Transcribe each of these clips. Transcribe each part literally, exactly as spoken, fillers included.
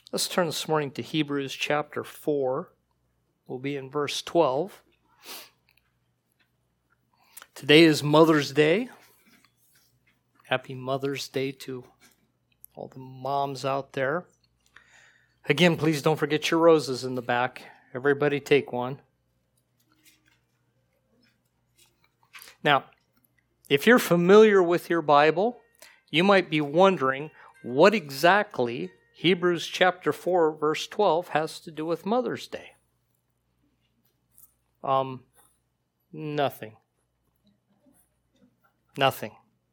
Let's turn this morning to Hebrews chapter four. We'll be in verse twelve. Today is Mother's Day. Happy Mother's Day to all the moms out there. Again, please don't forget your roses in the back. Everybody take one. Now, if you're familiar with your Bible, you might be wondering what exactly Hebrews chapter four, verse twelve has to do with Mother's Day. Um, nothing. Nothing.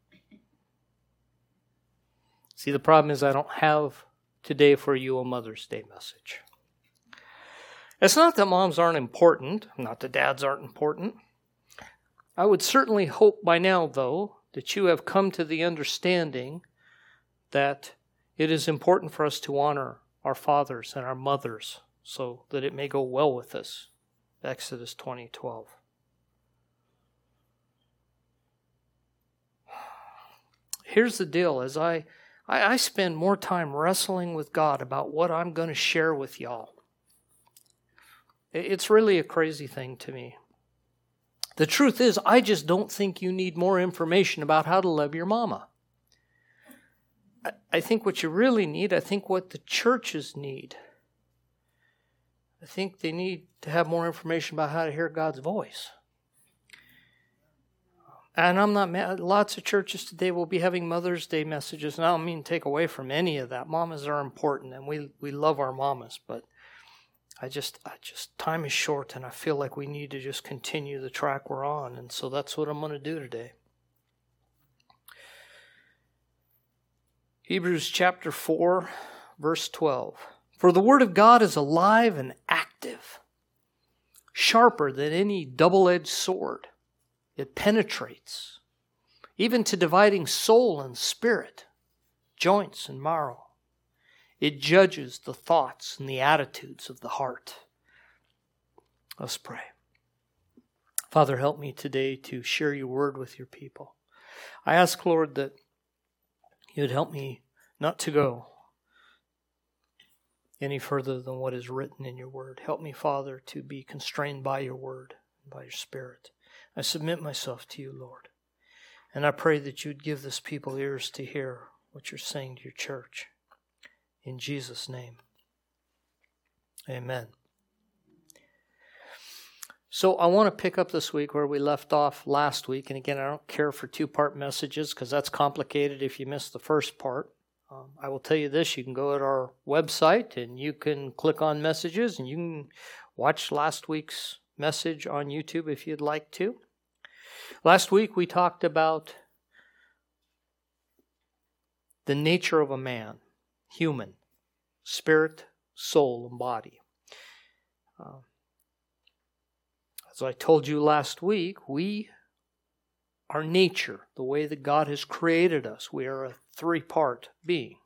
See, the problem is I don't have today for you a Mother's Day message. It's not that moms aren't important, not that dads aren't important. I would certainly hope by now, though, that you have come to the understanding that it is important for us to honor our fathers and our mothers so that it may go well with us. Exodus twenty twelve. Here's the deal. As I, I, I spend more time wrestling with God about what I'm going to share with y'all. It's really a crazy thing to me. The truth is, I just don't think you need more information about how to love your mama. I think what you really need, I think what the churches need, I think they need to have more information about how to hear God's voice. And I'm not mad. Lots of churches today will be having Mother's Day messages, and I don't mean to take away from any of that. Mamas are important, and we we love our mamas, but I just, I just, time is short, and I feel like we need to just continue the track we're on, and so that's what I'm going to do today. Hebrews chapter four, verse twelve. For the word of God is alive and active, sharper than any double-edged sword. It penetrates, even to dividing soul and spirit, joints and marrow. It judges the thoughts and the attitudes of the heart. Let's pray. Father, help me today to share your word with your people. I ask, Lord, that you'd help me not to go any further than what is written in your word. Help me, Father, to be constrained by your word, by your spirit. I submit myself to you, Lord. And I pray that you'd give this people ears to hear what you're saying to your church. In Jesus' name, amen. So I want to pick up this week where we left off last week. And again, I don't care for two-part messages because that's complicated if you missed the first part. Um, I will tell you this, you can go to our website and you can click on messages and you can watch last week's message on YouTube if you'd like to. Last week we talked about the nature of a man, human, spirit, soul, and body. Uh, as I told you last week, we, our nature, the way that God has created us, we are a three-part being.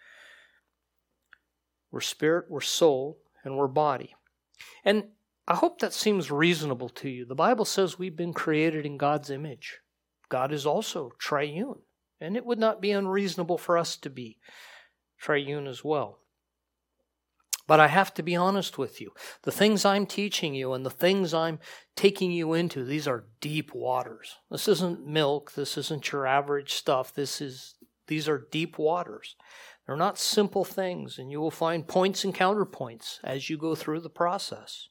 We're spirit, we're soul, and we're body. And I hope that seems reasonable to you. The Bible says we've been created in God's image. God is also triune, and it would not be unreasonable for us to be triune as well. But I have to be honest with you. The things I'm teaching you and the things I'm taking you into, these are deep waters. This isn't milk. This isn't your average stuff. This is, these are deep waters. They're not simple things, and you will find points and counterpoints as you go through the process.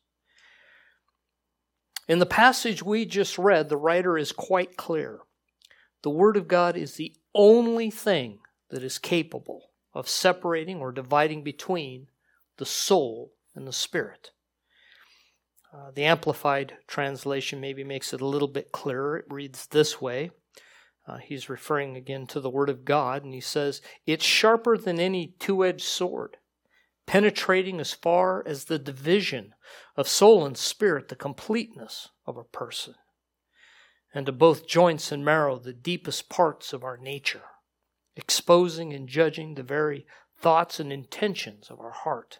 In the passage we just read, the writer is quite clear. The Word of God is the only thing that is capable of separating or dividing between the soul and the spirit. Uh, the Amplified translation maybe makes it a little bit clearer. It reads this way. Uh, he's referring again to the Word of God, and he says, it's sharper than any two-edged sword, penetrating as far as the division of soul and spirit, the completeness of a person, and to both joints and marrow, the deepest parts of our nature, exposing and judging the very thoughts and intentions of our heart.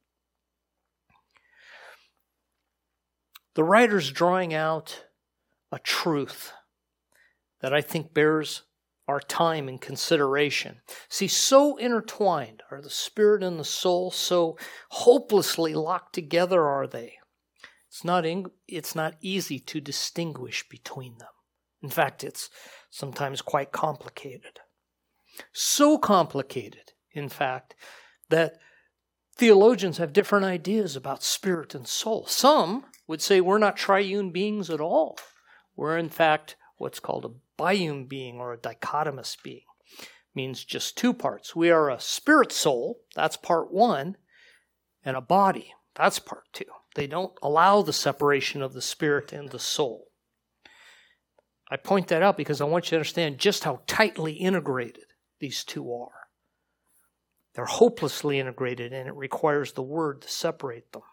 The writer's drawing out a truth that I think bears our time and consideration. See, so intertwined are the spirit and the soul, so hopelessly locked together are they. It's not, in, it's not easy to distinguish between them. In fact, it's sometimes quite complicated. So complicated, in fact, that theologians have different ideas about spirit and soul. Some would say we're not triune beings at all. We're, in fact, what's called a biune being or a dichotomous being. It means just two parts. We are a spirit soul, that's part one, and a body, that's part two. They don't allow the separation of the spirit and the soul. I point that out because I want you to understand just how tightly integrated these two are. They're hopelessly integrated, and it requires the Word to separate them.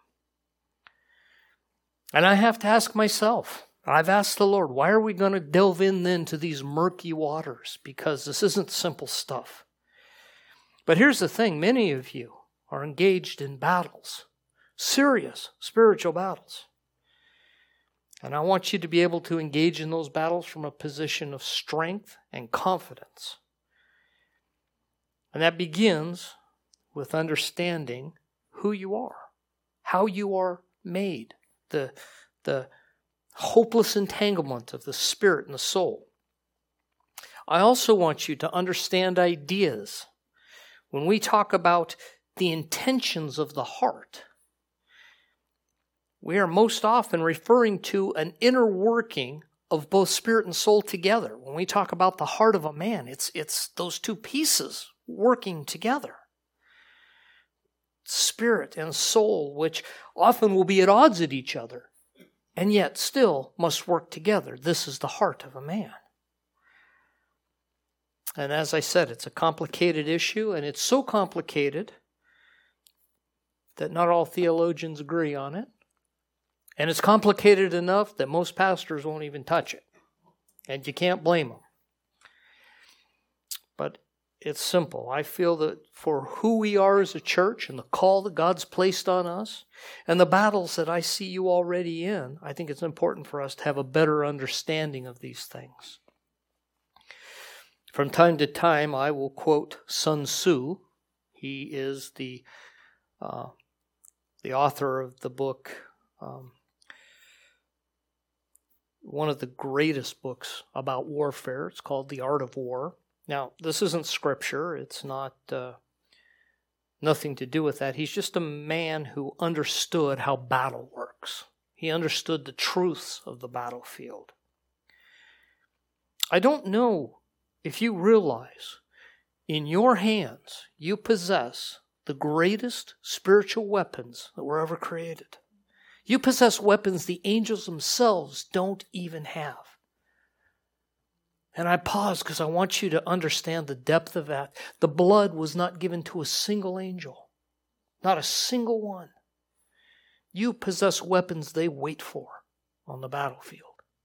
And I have to ask myself, I've asked the Lord, why are we going to delve in then to these murky waters? Because this isn't simple stuff. But here's the thing, many of you are engaged in battles, serious spiritual battles. And I want you to be able to engage in those battles from a position of strength and confidence. And that begins with understanding who you are, how you are made, the, the hopeless entanglement of the spirit and the soul. I also want you to understand ideas. When we talk about the intentions of the heart, we are most often referring to an inner working of both spirit and soul together. When we talk about the heart of a man, it's, it's those two pieces working together. Spirit and soul, which often will be at odds at each other, and yet still must work together. This is the heart of a man. And as I said, it's a complicated issue, and it's so complicated that not all theologians agree on it. And it's complicated enough that most pastors won't even touch it. And you can't blame them. But it's simple. I feel that for who we are as a church and the call that God's placed on us and the battles that I see you already in, I think it's important for us to have a better understanding of these things. From time to time, I will quote Sun Tzu. He is the, uh, the author of the book, um, one of the greatest books about warfare. It's called The Art of War. Now, this isn't scripture. It's not uh, nothing to do with that. He's just a man who understood how battle works. He understood the truths of the battlefield. I don't know if you realize in your hands you possess the greatest spiritual weapons that were ever created. You possess weapons the angels themselves don't even have. And I pause because I want you to understand the depth of that. The blood was not given to a single angel. Not a single one. You possess weapons they wait for on the battlefield.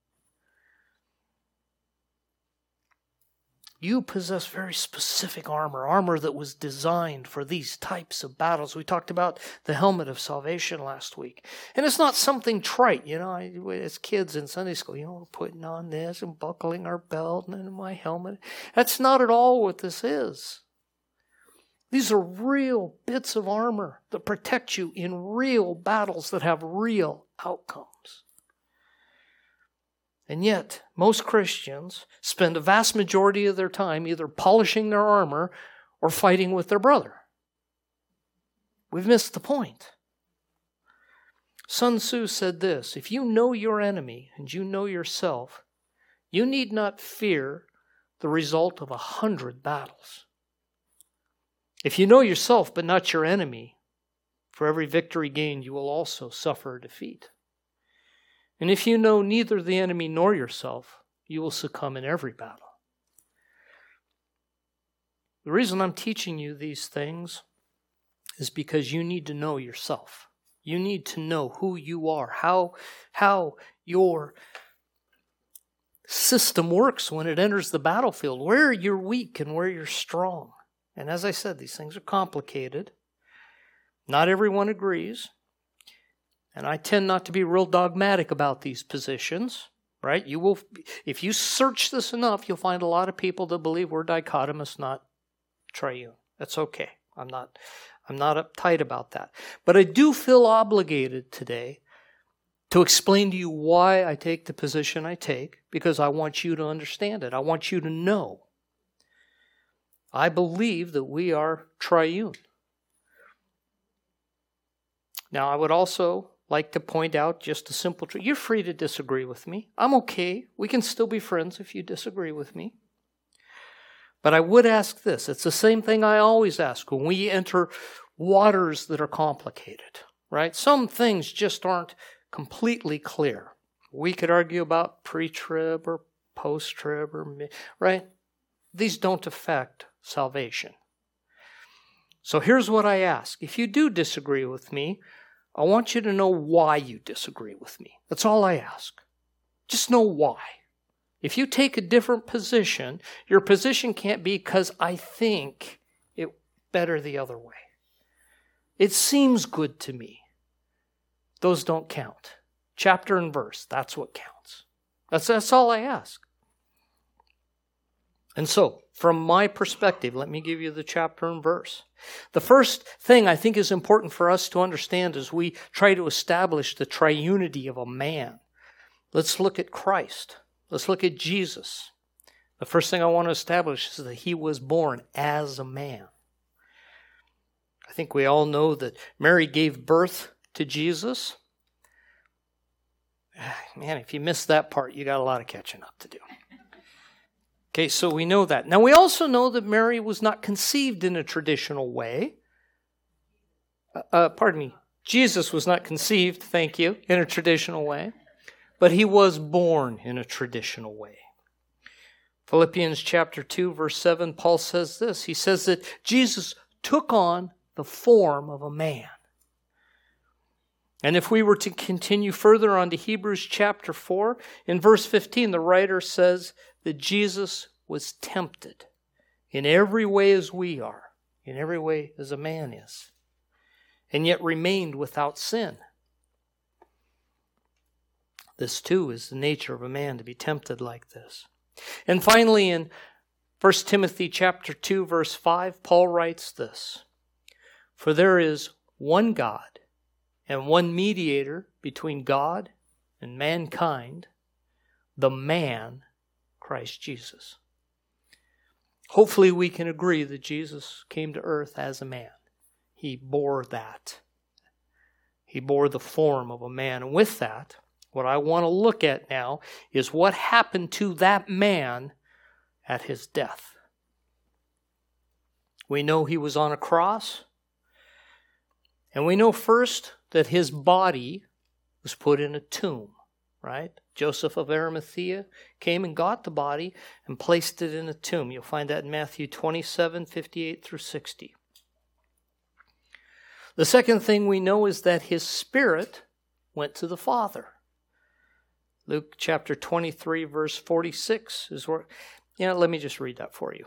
You possess very specific armor, armor that was designed for these types of battles. We talked about the helmet of salvation last week. And it's not something trite, you know, I, as kids in Sunday school, you know, we're putting on this and buckling our belt and then my helmet. That's not at all what this is. These are real bits of armor that protect you in real battles that have real outcomes. And yet, most Christians spend a vast majority of their time either polishing their armor or fighting with their brother. We've missed the point. Sun Tzu said this, if you know your enemy and you know yourself, you need not fear the result of a hundred battles. If you know yourself but not your enemy, for every victory gained you will also suffer defeat. And if you know neither the enemy nor yourself, you will succumb in every battle. The reason I'm teaching you these things is because you need to know yourself. You need to know who you are, how, how your system works when it enters the battlefield, where you're weak and where you're strong. And as I said, these things are complicated. Not everyone agrees. And I tend not to be real dogmatic about these positions. right? You will, if you search this enough, you'll find a lot of people that believe we're dichotomous, not triune. That's okay. I'm not, I'm not uptight about that. But I do feel obligated today to explain to you why I take the position I take, because I want you to understand it. I want you to know. I believe that we are triune. Now, I would also like to point out just a simple truth. You're free to disagree with me. I'm okay. We can still be friends if you disagree with me. But I would ask this. It's the same thing I always ask when we enter waters that are complicated, right? Some things just aren't completely clear. We could argue about pre-trib or post-trib, or right? These don't affect salvation. So here's what I ask. If you do disagree with me, I want you to know why you disagree with me. That's all I ask. Just know why. If you take a different position, your position can't be because I think it better the other way. It seems good to me. Those don't count. Chapter and verse, that's what counts. That's, that's all I ask. And so, from my perspective, let me give you the chapter and verse. The first thing I think is important for us to understand as we try to establish the triunity of a man. Let's look at Christ. Let's look at Jesus. The first thing I want to establish is that he was born as a man. I think we all know that Mary gave birth to Jesus. Man, if you missed that part, you got a lot of catching up to do. Okay, so we know that. Now, we also know that Mary was not conceived in a traditional way. Uh, uh, pardon me. Jesus was not conceived, thank you, in a traditional way. But he was born in a traditional way. Philippians chapter two, verse seven, Paul says this. He says that Jesus took on the form of a man. And if we were to continue further on to Hebrews chapter four, in verse fifteen, the writer says that Jesus was tempted in every way as we are, in every way as a man is, and yet remained without sin. This too is the nature of a man, to be tempted like this. And finally, in First Timothy chapter two, verse five, Paul writes this: "For there is one God and one mediator between God and mankind, the man, Christ Jesus." Hopefully we can agree that Jesus came to earth as a man. He bore that. He bore the form of a man. And with that, what I want to look at now is what happened to that man at his death. We know he was on a cross. And we know first that his body was put in a tomb, right? Joseph of Arimathea came and got the body and placed it in a tomb. You'll find that in Matthew twenty-seven, fifty-eight through sixty. The second thing we know is that his spirit went to the Father. Luke chapter twenty-three, verse forty-six is where, you know, let me just read that for you.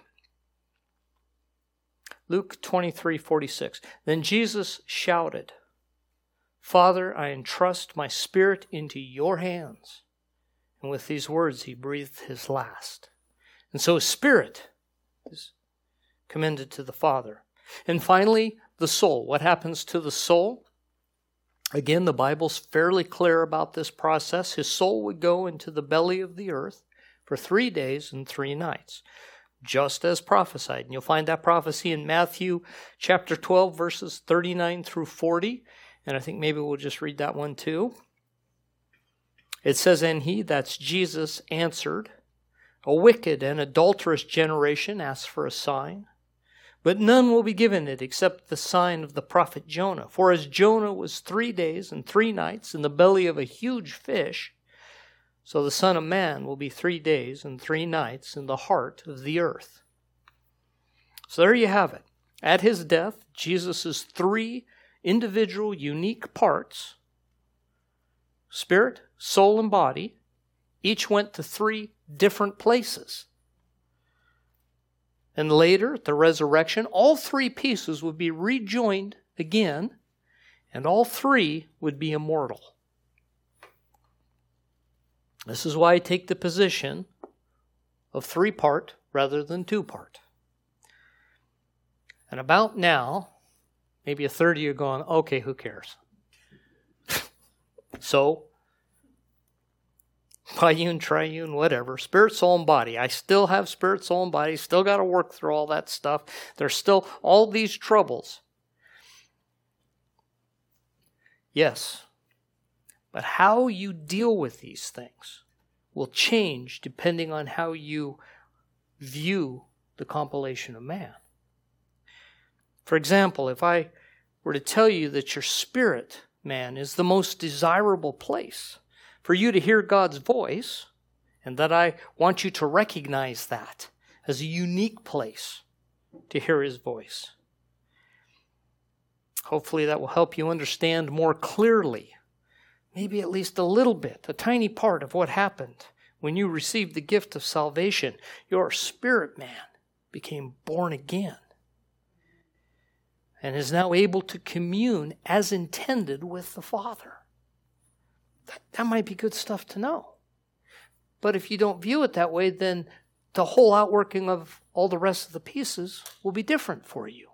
Luke twenty-three, forty-six. Then Jesus shouted, "Father, I entrust my spirit into your hands." And with these words, he breathed his last. And so his spirit is commended to the Father. And finally, the soul. What happens to the soul? Again, the Bible's fairly clear about this process. His soul would go into the belly of the earth for three days and three nights, just as prophesied. And you'll find that prophecy in Matthew chapter twelve, verses thirty-nine through forty. And I think maybe we'll just read that one too. It says, "And he," that's Jesus, "answered, a wicked and adulterous generation asks for a sign. But none will be given it except the sign of the prophet Jonah. For as Jonah was three days and three nights in the belly of a huge fish, so the Son of Man will be three days and three nights in the heart of the earth." So there you have it. At his death, Jesus' three individual, unique parts, spirit, soul, and body, each went to three different places. And later, at the resurrection, all three pieces would be rejoined again, and all three would be immortal. This is why I take the position of three-part rather than two-part. And about now, maybe a third of you are going, okay, who cares? So, biune, triune, whatever, spirit, soul, and body. I still have spirit, soul, and body. Still got to work through all that stuff. There's still all these troubles. Yes. But how you deal with these things will change depending on how you view the compilation of man. For example, if I were to tell you that your spirit, man, is the most desirable place for you to hear God's voice, and that I want you to recognize that as a unique place to hear His voice. Hopefully that will help you understand more clearly, maybe at least a little bit, a tiny part of what happened when you received the gift of salvation. Your spirit man became born again and is now able to commune as intended with the Father. That, that might be good stuff to know. But if you don't view it that way, then the whole outworking of all the rest of the pieces will be different for you.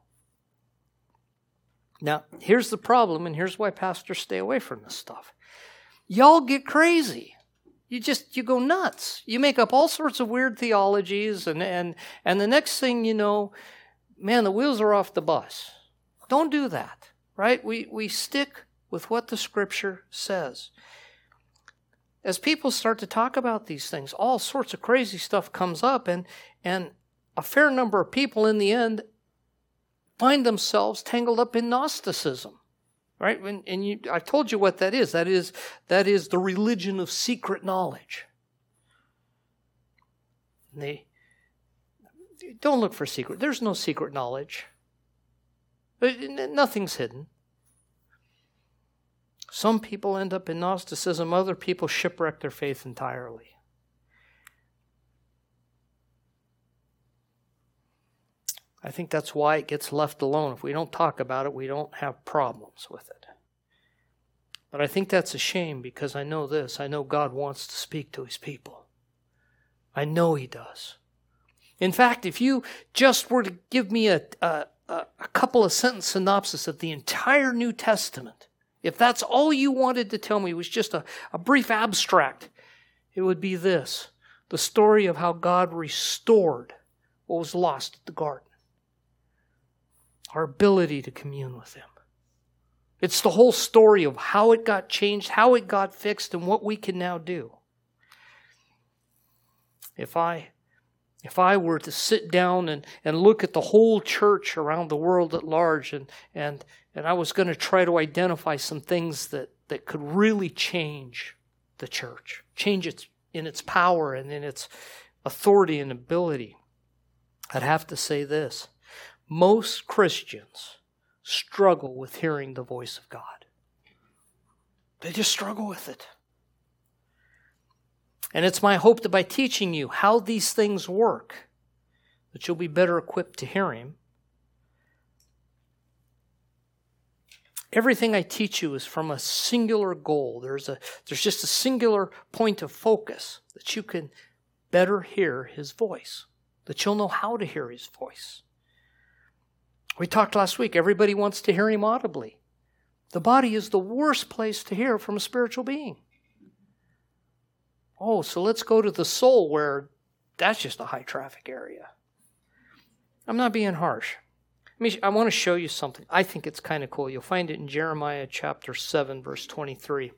Now, here's the problem, and here's why pastors stay away from this stuff. Y'all get crazy. You just, you go nuts. You make up all sorts of weird theologies, and, and, and the next thing you know, man, the wheels are off the bus. Don't do that, right? We, we stick with what the Scripture says. As people start to talk about these things, all sorts of crazy stuff comes up, and, and a fair number of people in the end find themselves tangled up in Gnosticism, right? And, and you, I told you what that is. That is, that is the religion of secret knowledge. And they don't look for secret. There's no secret knowledge. Nothing's hidden. Some people end up in Gnosticism. Other people shipwreck their faith entirely. I think that's why it gets left alone. If we don't talk about it, we don't have problems with it. But I think that's a shame, because I know this. I know God wants to speak to His people. I know He does. In fact, if you just were to give me a, a, a couple of sentence synopsis of the entire New Testament, if that's all you wanted to tell me was just a, a brief abstract, it would be this: the story of how God restored what was lost at the garden. Our ability to commune with Him. It's the whole story of how it got changed, how it got fixed, and what we can now do. If I, if I were to sit down and, and look at the whole church around the world at large, and, and, and I was going to try to identify some things that, that could really change the church, change it in its power and in its authority and ability, I'd have to say this. Most Christians struggle with hearing the voice of God. They just struggle with it. And it's my hope that by teaching you how these things work, that you'll be better equipped to hear Him. Everything I teach you is from a singular goal. There's a there's just a singular point of focus, that you can better hear His voice, that you'll know how to hear His voice. We talked last week, everybody wants to hear Him audibly. The body is the worst place to hear from a spiritual being. Oh, so let's go to the soul, where that's just a high traffic area. I'm not being harsh. I mean, I want to show you something. I think it's kind of cool. You'll find it in Jeremiah chapter seven, verse twenty-three.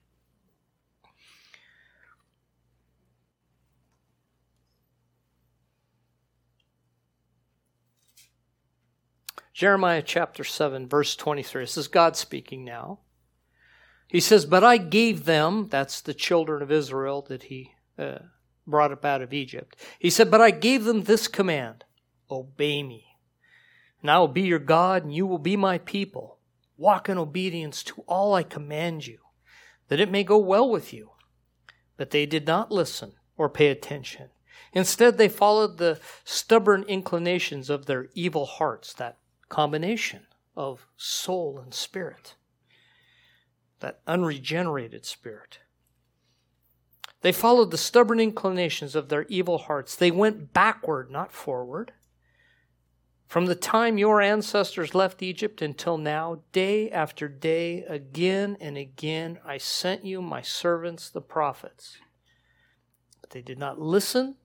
Jeremiah chapter seven, verse twenty-three. This is God speaking now. He says, "But I gave them," that's the children of Israel that He uh, brought up out of Egypt. He said, "But I gave them this command, obey me. And I will be your God, and you will be my people. Walk in obedience to all I command you, that it may go well with you." But they did not listen or pay attention. Instead, they followed the stubborn inclinations of their evil hearts, that combination of soul and spirit, that unregenerated spirit. They followed the stubborn inclinations of their evil hearts. They went backward, not forward. From the time your ancestors left Egypt until now, day after day, again and again, I sent you my servants, the prophets. But they did not listen.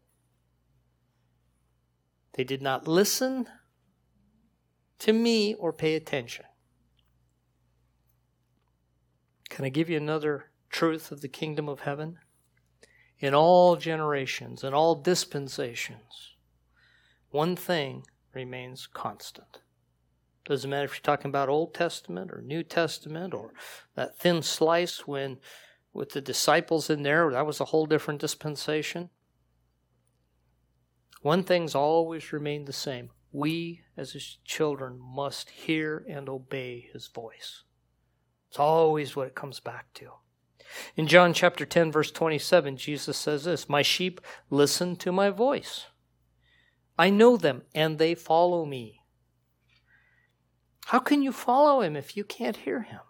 They did not listen to me or pay attention. Can I give you another truth of the kingdom of heaven? In all generations, in all dispensations, one thing remains constant. Doesn't matter if you're talking about Old Testament or New Testament or that thin slice when with the disciples in there, that was a whole different dispensation. One thing's always remained the same. We, as his children, must hear and obey his voice. It's always what it comes back to. In John chapter ten, verse twenty-seven, Jesus says this, my sheep listen to my voice. I know them, and they follow me. How can you follow him if you can't hear him?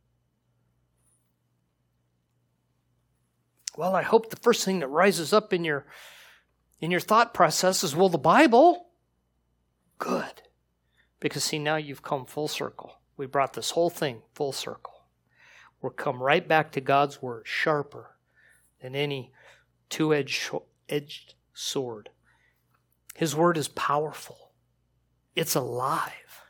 Well, I hope the first thing that rises up in your, in your thought process is, well, the Bible. Good. Because see, now you've come full circle. We brought this whole thing full circle. We'll come right back to God's word, sharper than any two-edged edged sword. His word is powerful. It's alive.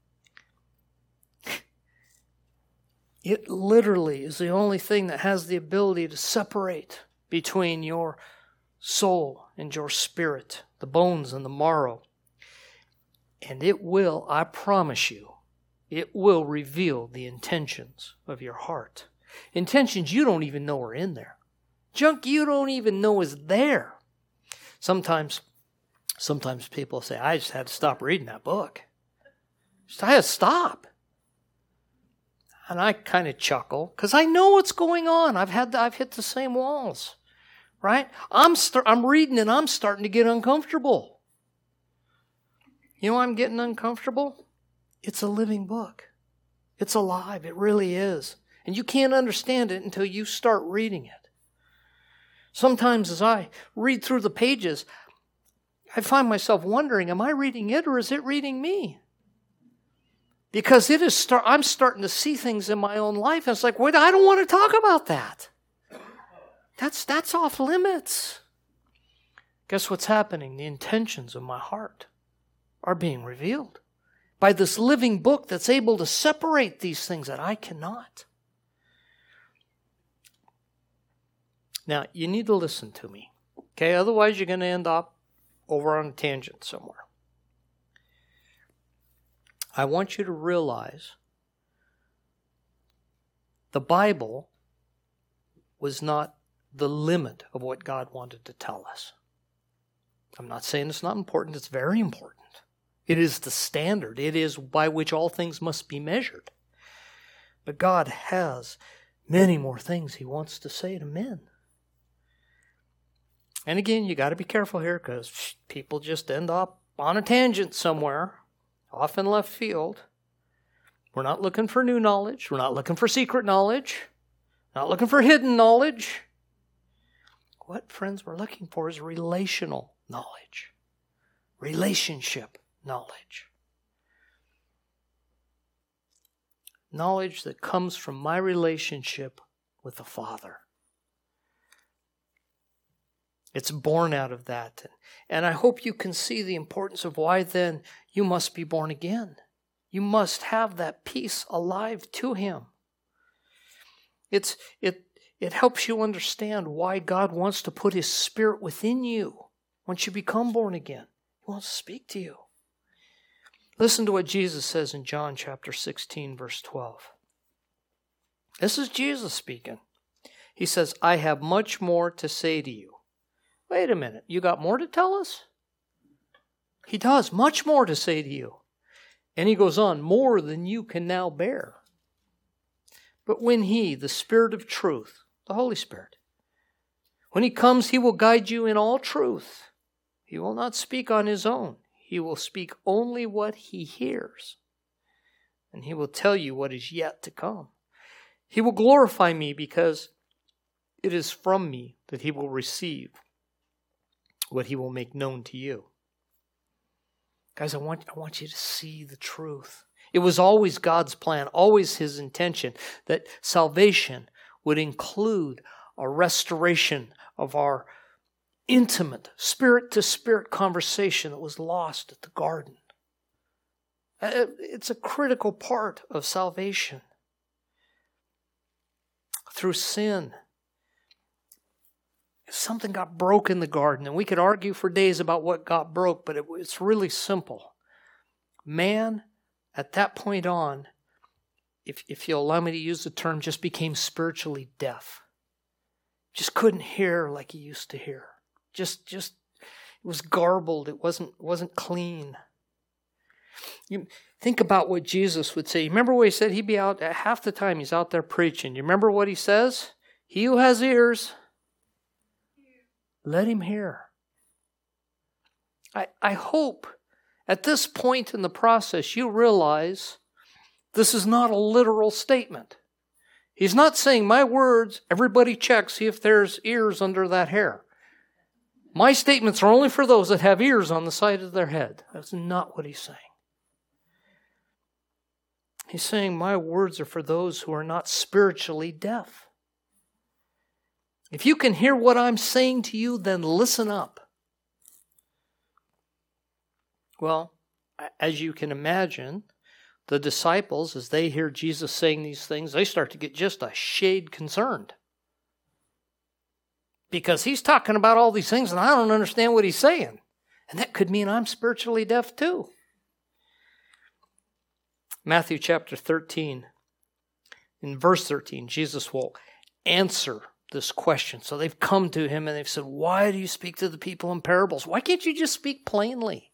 It literally is the only thing that has the ability to separate between your soul and your spirit, the bones and the marrow. And it will, I promise you, it will reveal the intentions of your heart. Intentions you don't even know are in there. Junk you don't even know is there. Sometimes, sometimes people say, I just had to stop reading that book. Just, I had to stop. And I kind of chuckle because I know what's going on. I've had, the, I've hit the same walls, right? I'm st- I'm reading and I'm starting to get uncomfortable. You know why I'm getting uncomfortable? It's a living book. It's alive. It really is. And you can't understand it until you start reading it. Sometimes as I read through the pages, I find myself wondering, am I reading it or is it reading me? Because it is start, I'm starting to see things in my own life. And it's like, wait, I don't want to talk about that. That's, that's off limits. Guess what's happening? The intentions of my heart are being revealed by this living book that's able to separate these things that I cannot. Now, you need to listen to me, okay? Otherwise, you're going to end up over on a tangent somewhere. I want you to realize the Bible was not the limit of what God wanted to tell us. I'm not saying it's not important. It's very important. It is the standard. It is by which all things must be measured. But God has many more things he wants to say to men. And again, you got to be careful here because people just end up on a tangent somewhere, off in left field. We're not looking for new knowledge. We're not looking for secret knowledge. Not looking for hidden knowledge. What, friends, we're looking for is relational knowledge. Relationship knowledge. Knowledge that comes from my relationship with the Father. It's born out of that. And I hope you can see the importance of why then you must be born again. You must have that peace alive to him. It's, it, it helps you understand why God wants to put his Spirit within you once you become born again. He wants to speak to you. Listen to what Jesus says in John chapter sixteen, verse twelve. This is Jesus speaking. He says, I have much more to say to you. Wait a minute, you got more to tell us? He does, much more to say to you. And he goes on, more than you can now bear. But when he, the Spirit of truth, the Holy Spirit, when he comes, he will guide you in all truth. He will not speak on his own. He will speak only what he hears. And he will tell you what is yet to come. He will glorify me because it is from me that he will receive what he will make known to you. Guys, I want, I want you to see the truth. It was always God's plan, always his intention, that salvation would include a restoration of our intimate, spirit-to-spirit conversation that was lost at the garden. It's a critical part of salvation. Through sin, something got broke in the garden, and we could argue for days about what got broke, but it, it's really simple. Man, at that point on, if, if you'll allow me to use the term, just became spiritually deaf. Just couldn't hear like he used to hear. Just, just, it was garbled. It wasn't, wasn't clean. You think about what Jesus would say. You remember what he said? He'd be out, half the time he's out there preaching. You remember what he says? He who has ears, let him hear. I, I hope at this point in the process you realize this is not a literal statement. He's not saying my words, everybody check, see if there's ears under that hair. My statements are only for those that have ears on the side of their head. That's not what he's saying. He's saying my words are for those who are not spiritually deaf. If you can hear what I'm saying to you, then listen up. Well, as you can imagine, the disciples, as they hear Jesus saying these things, they start to get just a shade concerned. Because he's talking about all these things and I don't understand what he's saying. And that could mean I'm spiritually deaf too. Matthew chapter thirteen, in verse thirteen, Jesus will answer this question. So they've come to him and they've said, why do you speak to the people in parables? Why can't you just speak plainly?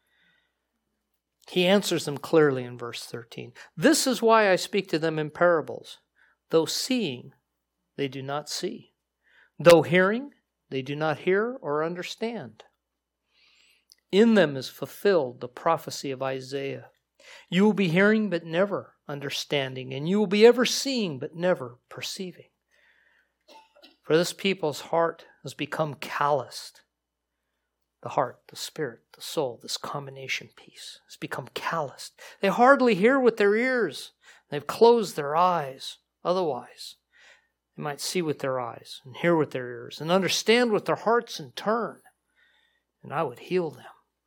He answers them clearly in verse thirteen. This is why I speak to them in parables. Though seeing, they do not see. Though hearing, they do not hear or understand. In them is fulfilled the prophecy of Isaiah. You will be hearing but never understanding, and you will be ever seeing but never perceiving. For this people's heart has become calloused. The heart, the spirit, the soul, this combination piece has become calloused. They hardly hear with their ears. They've closed their eyes. Otherwise, they might see with their eyes and hear with their ears and understand with their hearts and turn, and I would heal them.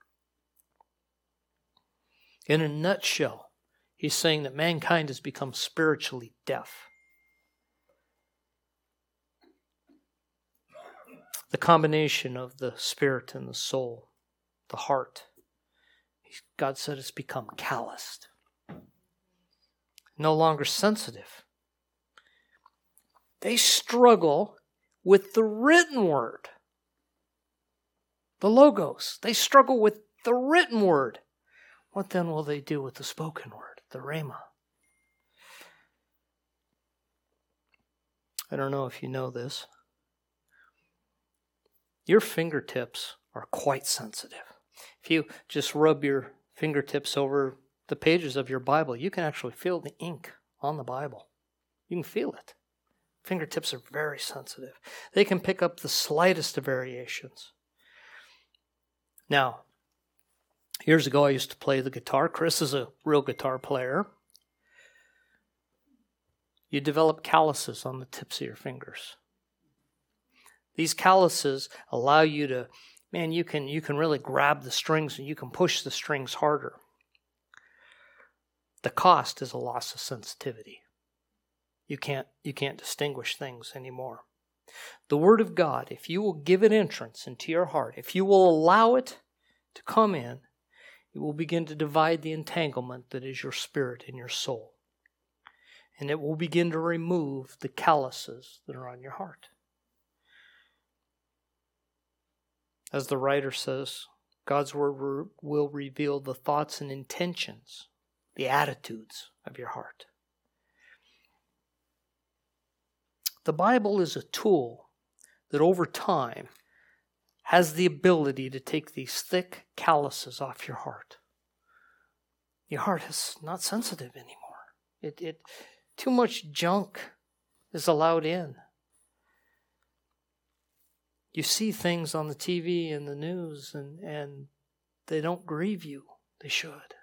In a nutshell, he's saying that mankind has become spiritually deaf. The combination of the spirit and the soul, the heart, God said it's become calloused. No longer sensitive. They struggle with the written word. The Logos. They struggle with the written word. What then will they do with the spoken word, the Rhema? I don't know if you know this. Your fingertips are quite sensitive. If you just rub your fingertips over the pages of your Bible, you can actually feel the ink on the Bible. You can feel it. Fingertips are very sensitive. They can pick up the slightest of variations. Now, years ago I used to play the guitar. Chris is a real guitar player. You develop calluses on the tips of your fingers. These calluses allow you to, man, you can you can really grab the strings and you can push the strings harder. The cost is a loss of sensitivity. You can't you can't distinguish things anymore. The Word of God, if you will give it entrance into your heart, if you will allow it to come in, it will begin to divide the entanglement that is your spirit and your soul. And it will begin to remove the calluses that are on your heart. As the writer says, God's Word will reveal the thoughts and intentions, the attitudes of your heart. The Bible is a tool that over time has the ability to take these thick calluses off your heart. Your heart is not sensitive anymore. It, it, too much junk is allowed in. You see things on the T V and the news, and, and they don't grieve you. They should.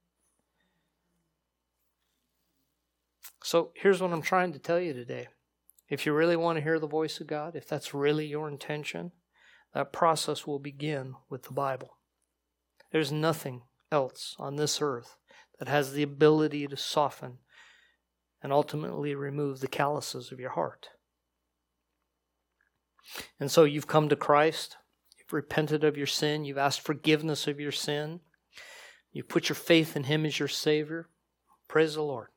So here's what I'm trying to tell you today. If you really want to hear the voice of God, if that's really your intention, that process will begin with the Bible. There's nothing else on this earth that has the ability to soften and ultimately remove the calluses of your heart. And so you've come to Christ, you've repented of your sin, you've asked forgiveness of your sin, you put your faith in Him as your Savior. Praise the Lord.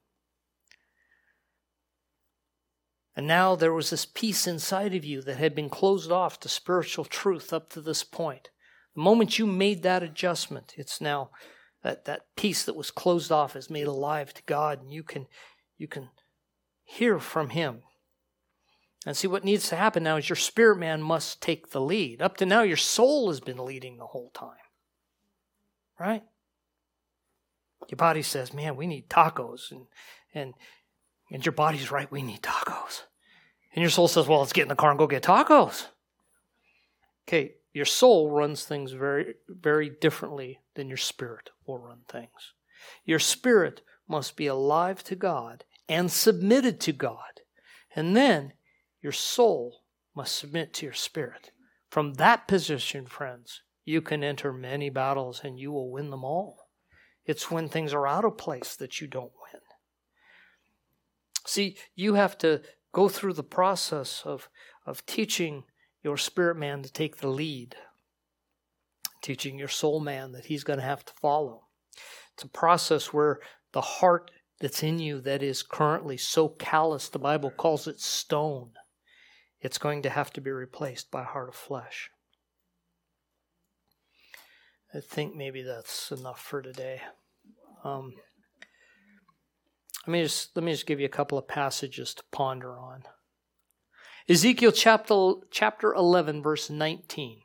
And now there was this peace inside of you that had been closed off to spiritual truth up to this point. The moment you made that adjustment, it's now that, that peace that was closed off is made alive to God, and you can, you can hear from Him. And see, what needs to happen now is your spirit man must take the lead. Up to now, your soul has been leading the whole time. Right? Your body says, man, we need tacos. And, and, and your body's right, we need tacos. And your soul says, well, let's get in the car and go get tacos. Okay, your soul runs things very, very differently than your spirit will run things. Your spirit must be alive to God and submitted to God. And then your soul must submit to your spirit. From that position, friends, you can enter many battles and you will win them all. It's when things are out of place that you don't win. See, you have to go through the process of, of teaching your spirit man to take the lead, teaching your soul man that he's going to have to follow. It's a process where the heart that's in you that is currently so callous, the Bible calls it stone, it's going to have to be replaced by a heart of flesh. I think maybe that's enough for today. Um, let me just let me just give you a couple of passages to ponder on. Ezekiel chapter chapter eleven, verse nineteen.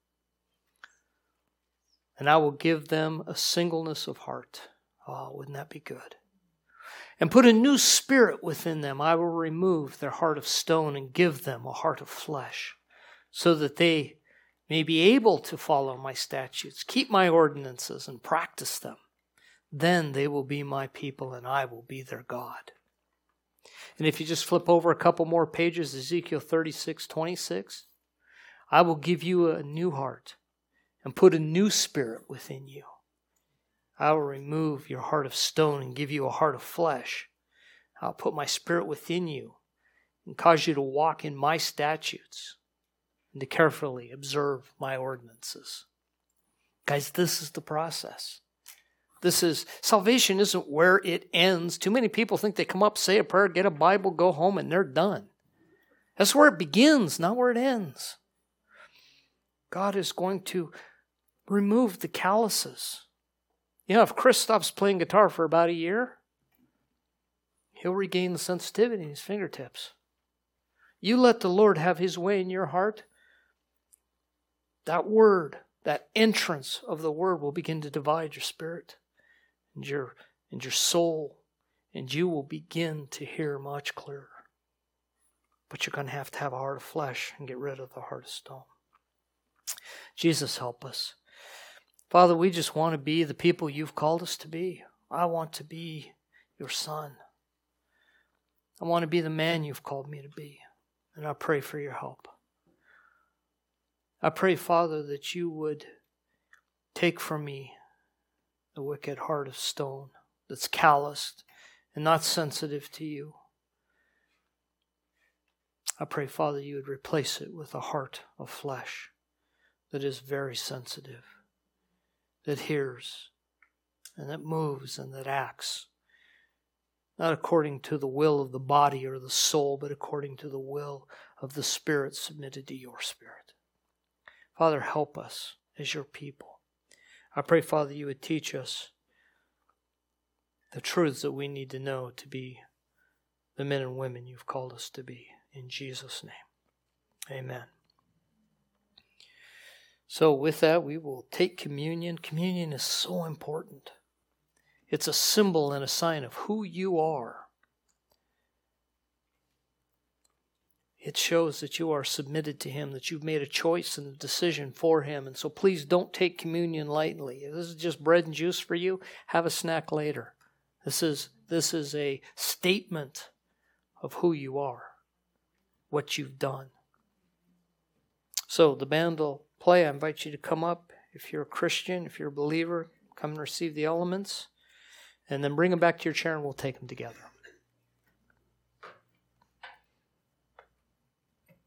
And I will give them a singleness of heart. Oh, wouldn't that be good? And put a new spirit within them. I will remove their heart of stone and give them a heart of flesh, so that they may be able to follow my statutes, keep my ordinances, and practice them. Then they will be my people, and I will be their God. And if you just flip over a couple more pages, Ezekiel thirty-six twenty-six, I will give you a new heart and put a new spirit within you. I will remove your heart of stone and give you a heart of flesh. I'll put my spirit within you and cause you to walk in my statutes and to carefully observe my ordinances. Guys, this is the process. This is, salvation isn't where it ends. Too many people think they come up, say a prayer, get a Bible, go home, and they're done. That's where it begins, not where it ends. God is going to remove the calluses. You know, if Chris stops playing guitar for about a year, he'll regain the sensitivity in his fingertips. You let the Lord have His way in your heart, that word, that entrance of the word will begin to divide your spirit and your, and your soul, and you will begin to hear much clearer. But you're going to have to have a heart of flesh and get rid of the heart of stone. Jesus, help us. Father, we just want to be the people You've called us to be. I want to be Your son. I want to be the man You've called me to be. And I pray for Your help. I pray, Father, that You would take from me the wicked heart of stone that's calloused and not sensitive to You. I pray, Father, You would replace it with a heart of flesh that is very sensitive, that hears, and that moves, and that acts, not according to the will of the body or the soul, but according to the will of the Spirit submitted to Your Spirit. Father, help us as Your people. I pray, Father, You would teach us the truths that we need to know to be the men and women You've called us to be. In Jesus' name, amen. So with that, we will take communion. Communion is so important. It's a symbol and a sign of who you are. it shows that you are submitted to Him, that you've made a choice and a decision for Him. And so please don't take communion lightly. If this is just bread and juice for you, have a snack later. This is, this is a statement of who you are, what you've done. So the band will play. I invite you to come up. If you're a Christian, if you're a believer, come and receive the elements. And then bring them back to your chair and we'll take them together.